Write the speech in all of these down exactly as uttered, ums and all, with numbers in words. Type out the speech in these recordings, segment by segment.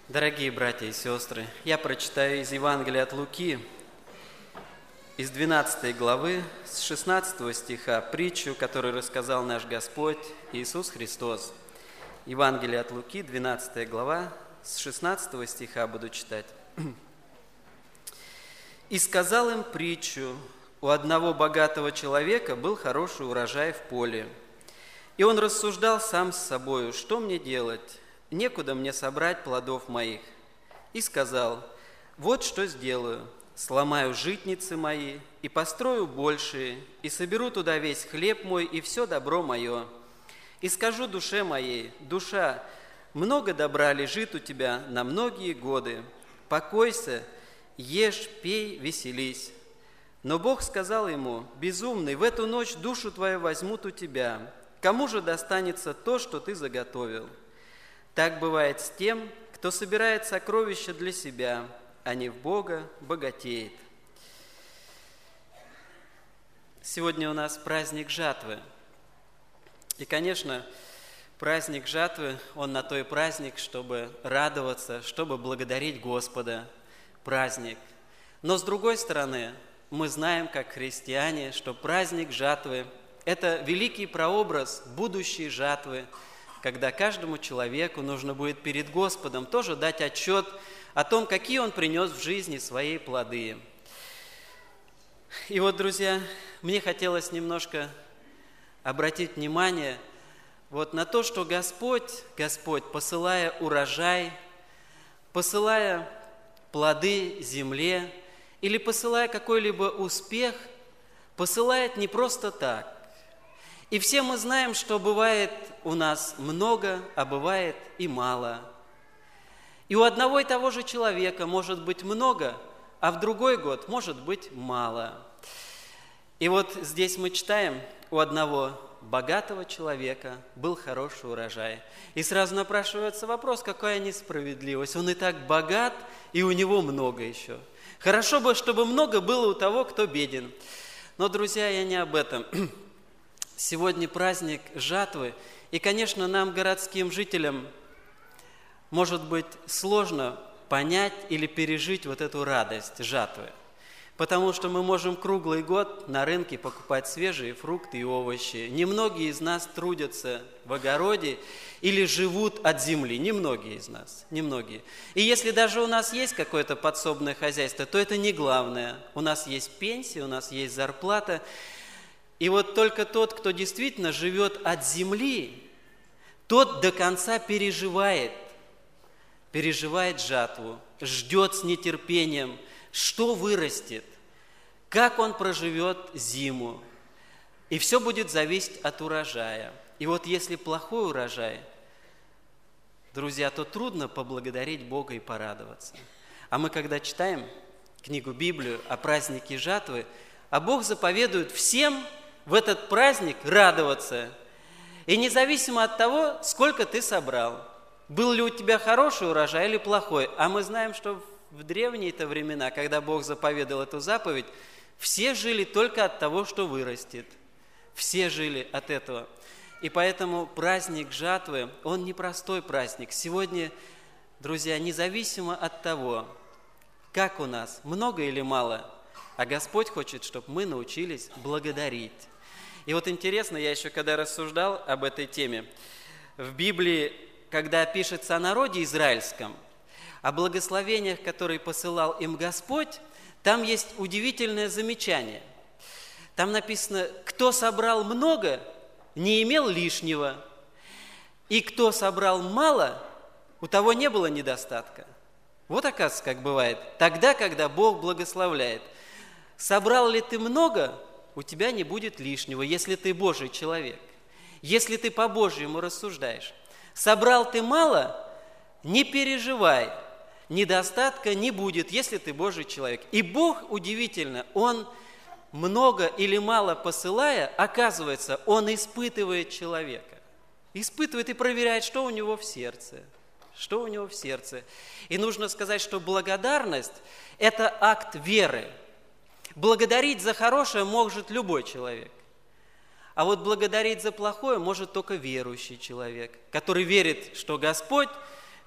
Дорогие братья и сестры, я прочитаю из Евангелия от Луки, из двенадцатой главы, с шестнадцатого стиха, притчу, которую рассказал наш Господь Иисус Христос. Евангелие от Луки, двенадцатая глава, с шестнадцатого стиха буду читать. «И сказал им притчу: у одного богатого человека был хороший урожай в поле. И он рассуждал сам с собою: что мне делать? Некуда мне собрать плодов моих. И сказал: вот что сделаю: сломаю житницы мои и построю большие, и соберу туда весь хлеб мой и все добро мое. И скажу душе моей: душа, много добра лежит у тебя на многие годы. Покойся, ешь, пей, веселись. Но Бог сказал ему: безумный, в эту ночь душу твою возьмут у тебя. Кому же достанется то, что ты заготовил? Так бывает с тем, кто собирает сокровища для себя, а не в Бога богатеет». Сегодня у нас праздник жатвы. И, конечно, праздник жатвы, он на то и праздник, чтобы радоваться, чтобы благодарить Господа. Праздник. Но с другой стороны, мы знаем, как христиане, что праздник жатвы – это великий прообраз будущей жатвы, когда каждому человеку нужно будет перед Господом тоже дать отчет о том, какие он принес в жизни свои плоды. И вот, друзья, мне хотелось немножко обратить внимание вот на то, что Господь, Господь, посылая урожай, посылая плоды земле или посылая какой-либо успех, посылает не просто так. И все мы знаем, что бывает у нас много, а бывает и мало. И у одного и того же человека может быть много, а в другой год может быть мало. И вот здесь мы читаем: у одного богатого человека был хороший урожай. И сразу напрашивается вопрос: какая несправедливость? Он и так богат, и у него много еще. Хорошо бы, чтобы много было у того, кто беден. Но, друзья, я не об этом. Сегодня праздник жатвы, и, конечно, нам, городским жителям, может быть сложно понять или пережить вот эту радость жатвы, потому что мы можем круглый год на рынке покупать свежие фрукты и овощи. Немногие из нас трудятся в огороде или живут от земли. Немногие из нас, немногие. И если даже у нас есть какое-то подсобное хозяйство, то это не главное. У нас есть пенсия, у нас есть зарплата. И вот только тот, кто действительно живет от земли, тот до конца переживает, переживает жатву, ждет с нетерпением, что вырастет, как он проживет зиму. И все будет зависеть от урожая. И вот если плохой урожай, друзья, то трудно поблагодарить Бога и порадоваться. А мы, когда читаем книгу Библию о празднике жатвы, а Бог заповедует всем в этот праздник радоваться. И независимо от того, сколько ты собрал, был ли у тебя хороший урожай или плохой. А мы знаем, что в древние-то времена, когда Бог заповедал эту заповедь, все жили только от того, что вырастет. Все жили от этого. И поэтому праздник жатвы, он непростой праздник. Сегодня, друзья, независимо от того, как у нас, много или мало, а Господь хочет, чтобы мы научились благодарить. И вот интересно, я еще когда рассуждал об этой теме, в Библии, когда пишется о народе израильском, о благословениях, которые посылал им Господь, там есть удивительное замечание. Там написано: кто собрал много, не имел лишнего, и кто собрал мало, у того не было недостатка. Вот, оказывается, как бывает. Тогда, когда Бог благословляет. Собрал ли ты много, у тебя не будет лишнего, если ты Божий человек, если ты по-божьему рассуждаешь. Собрал ты мало, не переживай, недостатка не будет, если ты Божий человек. И Бог, удивительно, Он много или мало посылая, оказывается, Он испытывает человека. Испытывает и проверяет, что у него в сердце. Что у него в сердце. И нужно сказать, что благодарность – это акт веры. Благодарить за хорошее может любой человек. А вот благодарить за плохое может только верующий человек, который верит, что Господь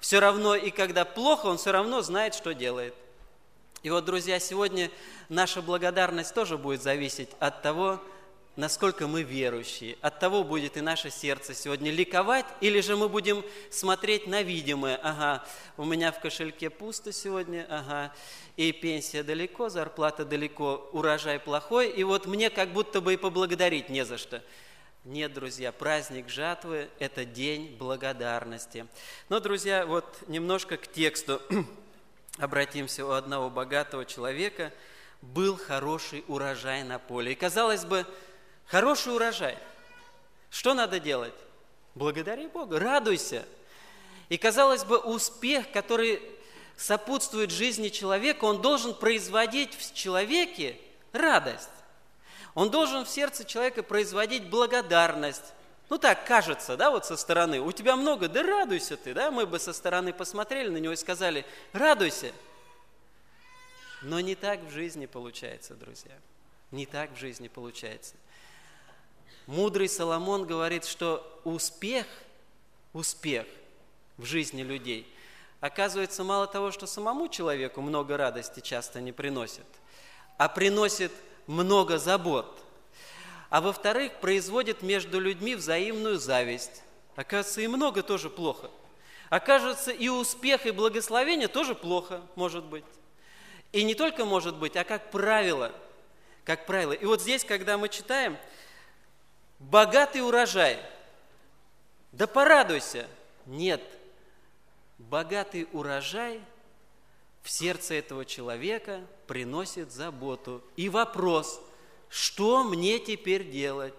Все равно и когда плохо, он все равно знает, что делает. И вот, друзья, сегодня наша благодарность тоже будет зависеть от того, насколько мы верующие. От того будет и наше сердце сегодня ликовать, или же мы будем смотреть на видимое. Ага, у меня в кошельке пусто сегодня, ага, и пенсия далеко, зарплата далеко, урожай плохой, и вот мне как будто бы и поблагодарить не за что. Нет, друзья, праздник жатвы – это день благодарности. Но, друзья, вот немножко к тексту обратимся. У одного богатого человека был хороший урожай на поле. И, казалось бы, хороший урожай. Что надо делать? Благодари Бога, радуйся. И, казалось бы, успех, который сопутствует жизни человека, он должен производить в человеке радость. Он должен в сердце человека производить благодарность. Ну так кажется, да, вот со стороны. У тебя много, да радуйся ты, да? Мы бы со стороны посмотрели на него и сказали, радуйся. Но не так в жизни получается, друзья. Не так в жизни получается. Мудрый Соломон говорит, что успех, успех в жизни людей, оказывается, мало того, что самому человеку много радости часто не приносит, а приносит много забот. А во-вторых, производит между людьми взаимную зависть. Оказывается, и много тоже плохо. Окажется, и успех, и благословение тоже плохо, может быть. И не только может быть, а как правило. Как правило. И вот здесь, когда мы читаем, богатый урожай, да порадуйся. Нет, богатый урожай в сердце этого человека приносит заботу. И вопрос, что мне теперь делать?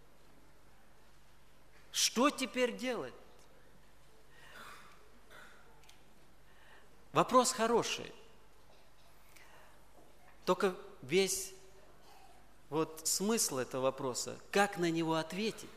Что теперь делать? Вопрос хороший. Только весь вот смысл этого вопроса, как на него ответить?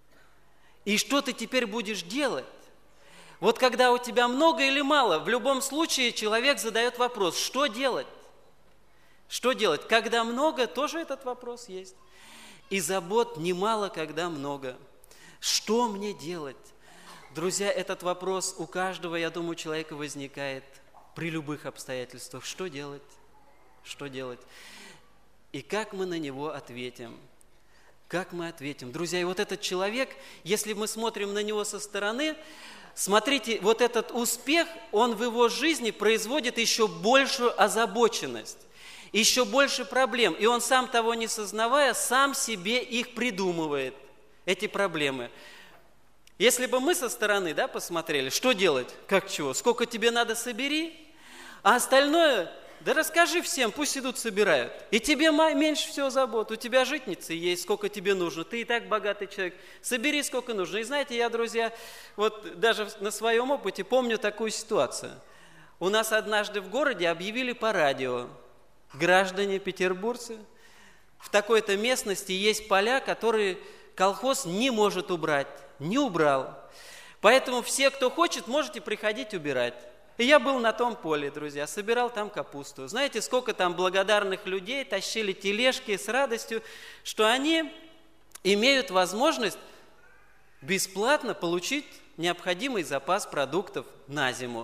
И что ты теперь будешь делать? Вот когда у тебя много или мало, в любом случае человек задает вопрос, что делать? Что делать? Когда много, тоже этот вопрос есть. И забот немало, когда много. Что мне делать? Друзья, этот вопрос у каждого, я думаю, человека возникает при любых обстоятельствах. Что делать? Что делать? И как мы на него ответим? Как мы ответим? Друзья, и вот этот человек, если мы смотрим на него со стороны, смотрите, вот этот успех, он в его жизни производит еще большую озабоченность, еще больше проблем. И он сам того не сознавая, сам себе их придумывает, эти проблемы. Если бы мы со стороны, да, посмотрели, что делать, как чего, сколько тебе надо, собери, а остальное, да расскажи всем, пусть идут собирают. И тебе меньше всего забот, у тебя житницы есть, сколько тебе нужно, ты и так богатый человек, собери сколько нужно. И знаете, я, друзья, вот даже на своем опыте помню такую ситуацию. У нас однажды в городе объявили по радио, граждане петербуржцы, в такой-то местности есть поля, которые колхоз не может убрать, не убрал. Поэтому все, кто хочет, можете приходить убирать. И я был на том поле, друзья, собирал там капусту. Знаете, сколько там благодарных людей тащили тележки с радостью, что они имеют возможность бесплатно получить необходимый запас продуктов на зиму.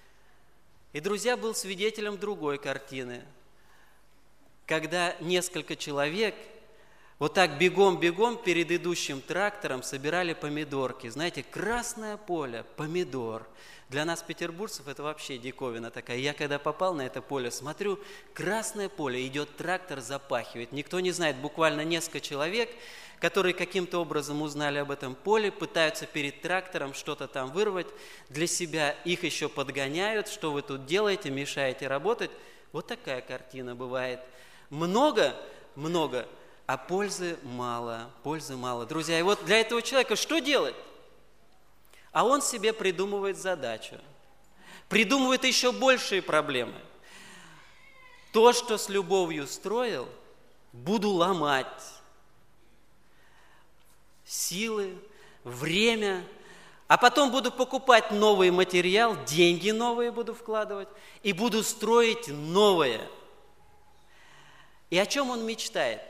И, друзья, был свидетелем другой картины, когда несколько человек вот так бегом-бегом перед идущим трактором собирали помидорки. Знаете, красное поле, помидор. Для нас, петербуржцев, это вообще диковина такая. Я когда попал на это поле, смотрю, красное поле, идет трактор, запахивает. Никто не знает, буквально несколько человек, которые каким-то образом узнали об этом поле, пытаются перед трактором что-то там вырвать для себя. Их еще подгоняют, что вы тут делаете, мешаете работать. Вот такая картина бывает. Много, много, а пользы мало, пользы мало. Друзья, и вот для этого человека что делать? А он себе придумывает задачу, придумывает еще большие проблемы. То, что с любовью строил, буду ломать. Силы, время, а потом буду покупать новый материал, деньги новые буду вкладывать и буду строить новое. И о чем он мечтает?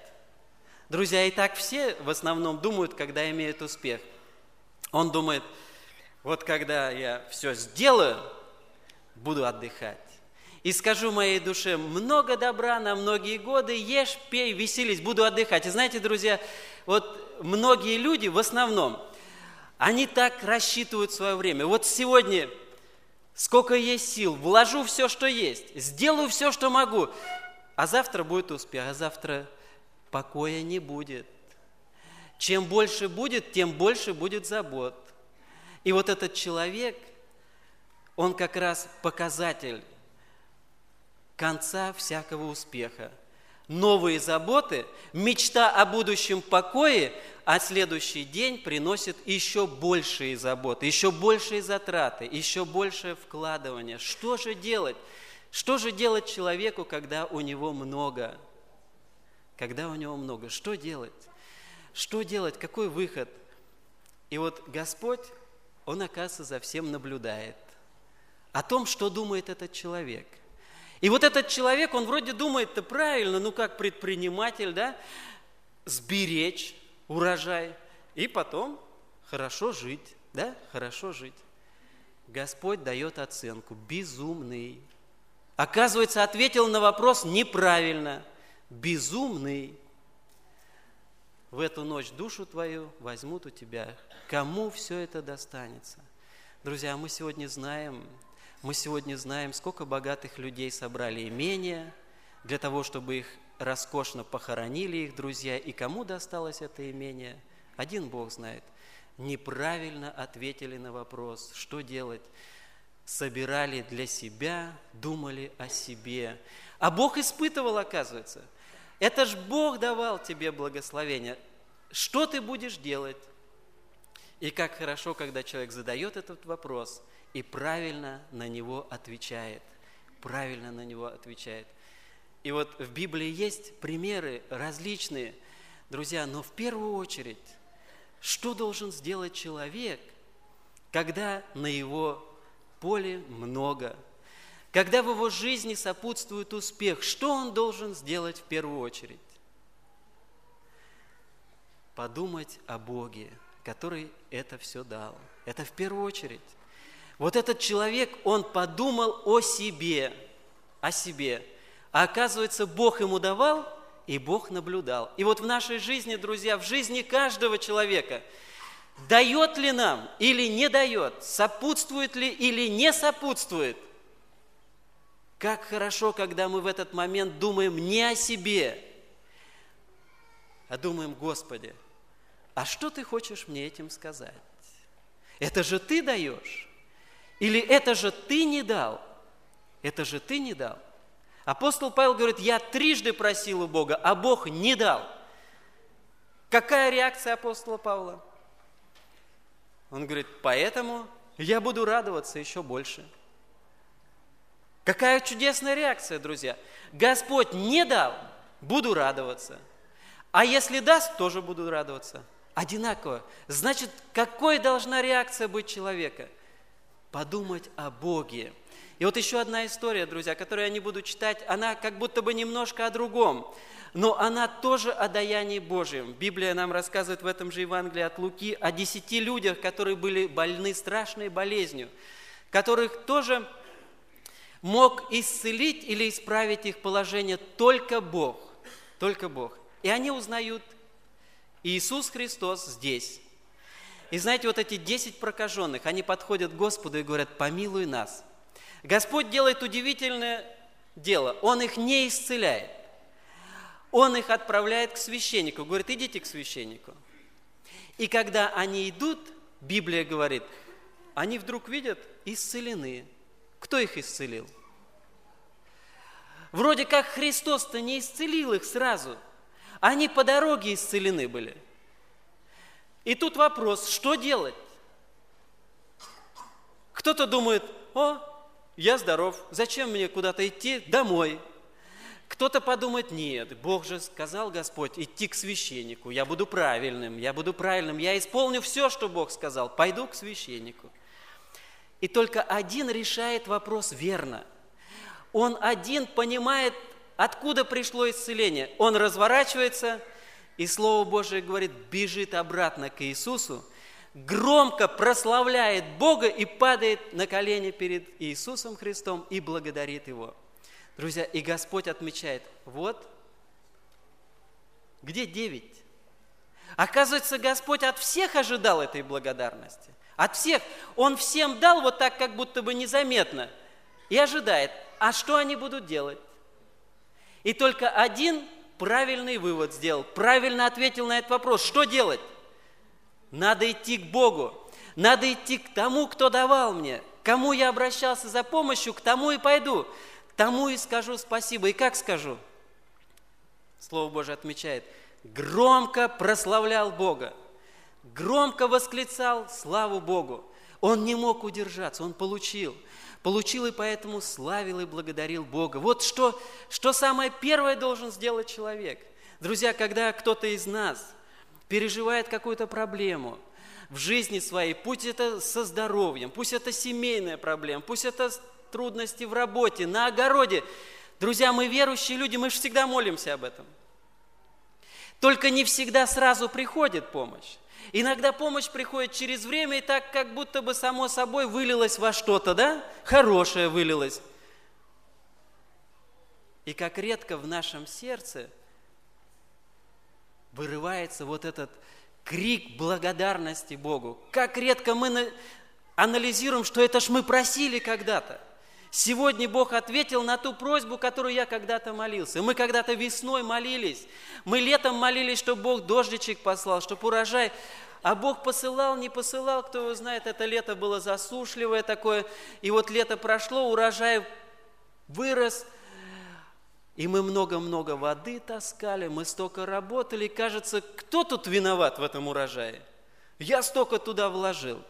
Друзья, и так все в основном думают, когда имеют успех. Он думает, вот когда я все сделаю, буду отдыхать. И скажу моей душе: много добра на многие годы, ешь, пей, веселись, буду отдыхать. И знаете, друзья, вот многие люди в основном, они так рассчитывают свое время. Вот сегодня сколько есть сил, вложу все, что есть, сделаю все, что могу, а завтра будет успех, а завтра покоя не будет. Чем больше будет, тем больше будет забот. И вот этот человек, он как раз показатель конца всякого успеха. Новые заботы, мечта о будущем покое, а следующий день приносит еще большие заботы, еще большие затраты, еще большее вкладывание. Что же делать? Что же делать человеку, когда у него много? Когда у него много, что делать? Что делать? Какой выход? И вот Господь, Он, оказывается, за всем наблюдает. О том, что думает этот человек. И вот этот человек, он вроде думает-то правильно, ну как предприниматель, да, сберечь урожай и потом хорошо жить, да, хорошо жить. Господь дает оценку: безумный. Оказывается, ответил на вопрос неправильно. Безумный. В эту ночь душу твою возьмут у тебя. Кому все это достанется? Друзья, мы сегодня знаем, мы сегодня знаем, сколько богатых людей собрали имения для того, чтобы их роскошно похоронили их друзья. И кому досталось это имение? Один Бог знает. Неправильно ответили на вопрос, что делать. Собирали для себя, думали о себе. А Бог испытывал, оказывается. Это ж Бог давал тебе благословение. Что ты будешь делать? И как хорошо, когда человек задает этот вопрос и правильно на него отвечает. Правильно на него отвечает. И вот в Библии есть примеры различные, друзья, но в первую очередь, что должен сделать человек, когда на его поле много, когда в его жизни сопутствует успех, что он должен сделать в первую очередь? Подумать о Боге, который это все дал. Это в первую очередь. Вот этот человек, он подумал о себе, о себе. А оказывается, Бог ему давал, и Бог наблюдал. И вот в нашей жизни, друзья, в жизни каждого человека, дает ли нам или не дает, сопутствует ли или не сопутствует, как хорошо, когда мы в этот момент думаем не о себе, а думаем: Господи, а что Ты хочешь мне этим сказать? Это же Ты даешь? Или это же Ты не дал? Это же Ты не дал? Апостол Павел говорит: я трижды просил у Бога, а Бог не дал. Какая реакция апостола Павла? Он говорит: поэтому я буду радоваться еще больше. Какая чудесная реакция, друзья. Господь не дал, буду радоваться. А если даст, тоже буду радоваться. Одинаково. Значит, какой должна реакция быть человека? Подумать о Боге. И вот еще одна история, друзья, которую я не буду читать, она как будто бы немножко о другом, но она тоже о даянии Божьем. Библия нам рассказывает в этом же Евангелии от Луки о десяти людях, которые были больны страшной болезнью, которых тоже мог исцелить или исправить их положение только Бог, только Бог. И они узнают: Иисус Христос здесь. И знаете, вот эти десять прокаженных, они подходят к Господу и говорят: помилуй нас. Господь делает удивительное дело. Он их не исцеляет. Он их отправляет к священнику. Говорит: идите к священнику. И когда они идут, Библия говорит, они вдруг видят: исцелены. Кто их исцелил? Вроде как Христос-то не исцелил их сразу. Они по дороге исцелены были. И тут вопрос: что делать? Кто-то думает: о, я здоров, зачем мне куда-то идти? Домой. Кто-то подумает: нет, Бог же сказал, Господь, идти к священнику, я буду правильным, я буду правильным, я исполню все, что Бог сказал, пойду к священнику. И только один решает вопрос верно. Он один понимает, откуда пришло исцеление. Он разворачивается, и Слово Божие говорит, бежит обратно к Иисусу, громко прославляет Бога и падает на колени перед Иисусом Христом и благодарит Его. Друзья, и Господь отмечает, вот, где девять? Оказывается, Господь от всех ожидал этой благодарности. От всех. Он всем дал вот так, как будто бы незаметно. И ожидает, а что они будут делать? И только один правильный вывод сделал, правильно ответил на этот вопрос. Что делать? Надо идти к Богу. Надо идти к тому, кто давал мне. К кому я обращался за помощью, к тому и пойду. Тому и скажу спасибо. И как скажу? Слово Божие отмечает. Громко прославлял Бога. Громко восклицал славу Богу. Он не мог удержаться, он получил. Получил и поэтому славил и благодарил Бога. Вот что, что самое первое должен сделать человек. Друзья, когда кто-то из нас переживает какую-то проблему в жизни своей, пусть это со здоровьем, пусть это семейная проблема, пусть это трудности в работе, на огороде. Друзья, мы верующие люди, мы же всегда молимся об этом. Только не всегда сразу приходит помощь. Иногда помощь приходит через время, и так как будто бы само собой вылилось во что-то, да? Хорошее вылилось. И как редко в нашем сердце вырывается вот этот крик благодарности Богу. Как редко мы анализируем, что это ж мы просили когда-то. Сегодня Бог ответил на ту просьбу, которую я когда-то молился. Мы когда-то весной молились, мы летом молились, чтобы Бог дождичек послал, чтобы урожай. А Бог посылал, не посылал, кто его знает, это лето было засушливое такое. И вот лето прошло, урожай вырос, и мы много-много воды таскали, мы столько работали. Кажется, кто тут виноват в этом урожае? Я столько туда вложил.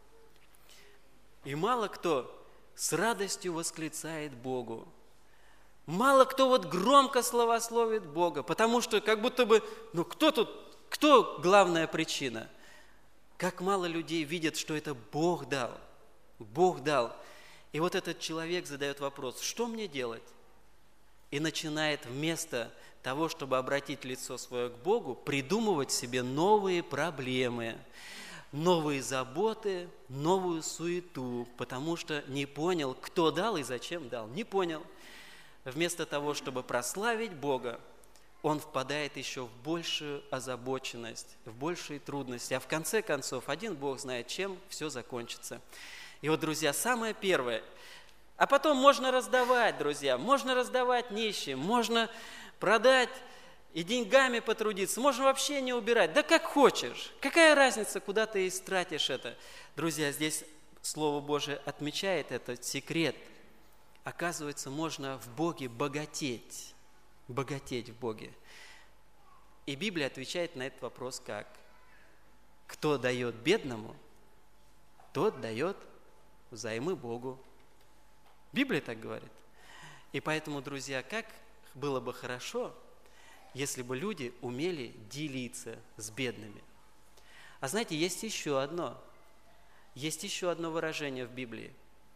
И мало кто с радостью восклицает Богу. Мало кто вот громко славословит Бога, потому что как будто бы, ну кто тут, кто главная причина? Как мало людей видят, что это Бог дал. Бог дал. И вот этот человек задает вопрос, что мне делать? И начинает вместо того, чтобы обратить лицо свое к Богу, придумывать себе новые проблемы, новые заботы, новую суету, потому что не понял, кто дал и зачем дал. Не понял. Вместо того, чтобы прославить Бога, он впадает еще в большую озабоченность, в большие трудности. А в конце концов, один Бог знает, чем все закончится. И вот, друзья, самое первое. А потом можно раздавать, друзья, можно раздавать нищим, можно продать и деньгами потрудиться, можно вообще не убирать. Да как хочешь. Какая разница, куда ты истратишь это? Друзья, здесь Слово Божие отмечает этот секрет. Оказывается, можно в Боге богатеть. Богатеть в Боге. И Библия отвечает на этот вопрос как? Кто дает бедному, тот дает взаймы Богу. Библия так говорит. И поэтому, друзья, как было бы хорошо, если бы люди умели делиться с бедными. А знаете, есть еще одно. Есть еще одно выражение в Библии.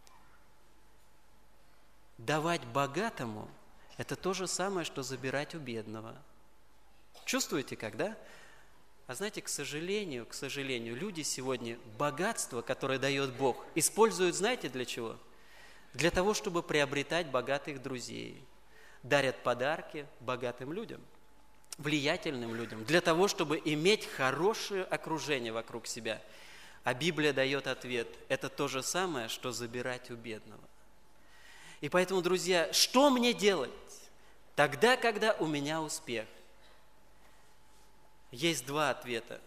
Давать богатому – это то же самое, что забирать у бедного. Чувствуете, когда? А знаете, к сожалению, к сожалению, люди сегодня богатство, которое дает Бог, используют, знаете, для чего? Для того, чтобы приобретать богатых друзей. Дарят подарки богатым людям, влиятельным людям, для того, чтобы иметь хорошее окружение вокруг себя. А Библия дает ответ – это то же самое, что забирать у бедного. И поэтому, друзья, что мне делать тогда, когда у меня успех? Есть два ответа.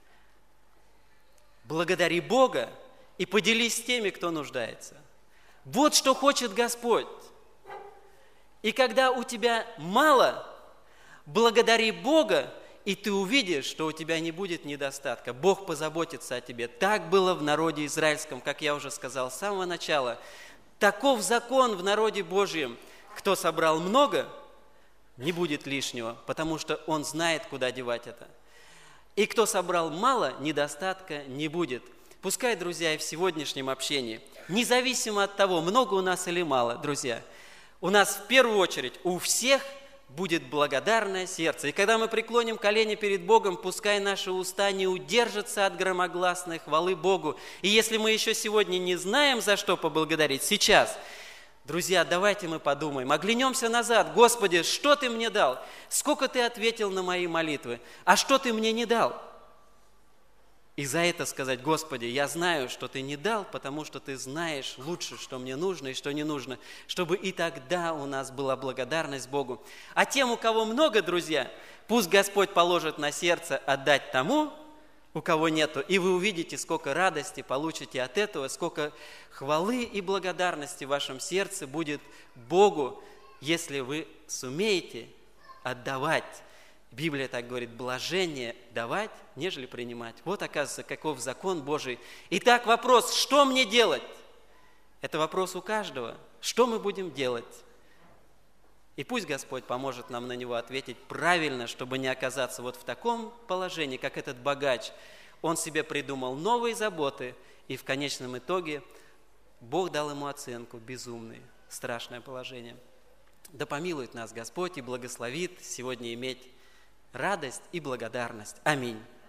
Благодари Бога и поделись с теми, кто нуждается. Вот что хочет Господь. И когда у тебя мало, благодари Бога, и ты увидишь, что у тебя не будет недостатка. Бог позаботится о тебе. Так было в народе израильском, как я уже сказал с самого начала. Таков закон в народе Божьем. Кто собрал много, не будет лишнего, потому что он знает, куда девать это. И кто собрал мало, недостатка не будет. Пускай, друзья, и в сегодняшнем общении, независимо от того, много у нас или мало, друзья, у нас в первую очередь у всех будет благодарное сердце. И когда мы преклоним колени перед Богом, пускай наши уста не удержатся от громогласной хвалы Богу. И если мы еще сегодня не знаем, за что поблагодарить, сейчас, друзья, давайте мы подумаем, оглянемся назад. Господи, что Ты мне дал? Сколько Ты ответил на мои молитвы? А что Ты мне не дал? И за это сказать: Господи, я знаю, что Ты не дал, потому что Ты знаешь лучше, что мне нужно и что не нужно, чтобы и тогда у нас была благодарность Богу. А тем, у кого много, друзья, пусть Господь положит на сердце отдать тому, у кого нету, и вы увидите, сколько радости получите от этого, сколько хвалы и благодарности в вашем сердце будет Богу, если вы сумеете отдавать. Библия так говорит: блажение давать, нежели принимать. Вот, оказывается, каков закон Божий. Итак, вопрос: что мне делать? Это вопрос у каждого. Что мы будем делать? И пусть Господь поможет нам на него ответить правильно, чтобы не оказаться вот в таком положении, как этот богач. Он себе придумал новые заботы, и в конечном итоге Бог дал ему оценку: безумный, страшное положение. Да помилует нас Господь и благословит сегодня иметь радость и благодарность. Аминь.